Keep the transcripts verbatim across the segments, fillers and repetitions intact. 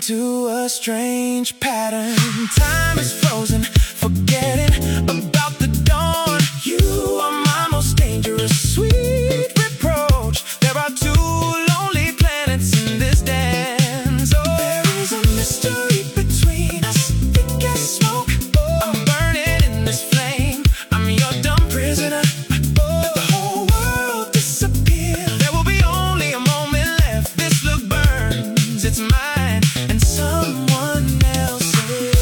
into a strange pattern. Time is frozen, forgetting about the dawn. You are my most dangerous, sweet reproach. There are two lonely planets in this dance. Oh, there is a mystery between us, thick as smoke. I'm burning in this flame, I'm your dumb prisoner. Let the whole world disappear. There will be only a moment left. This look burns, it's mine and someone else's.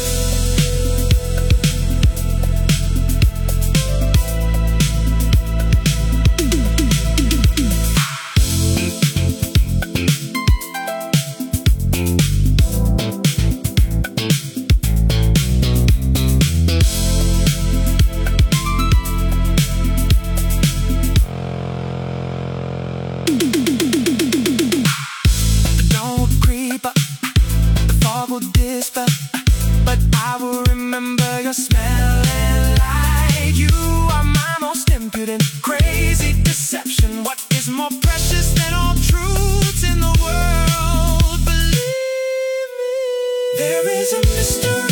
Don't creep up, the fog will disper, but I will remember your smell and light. You are my most impudent, crazy deception. What is more precious than all truths in the world? Believe me, there is a mystery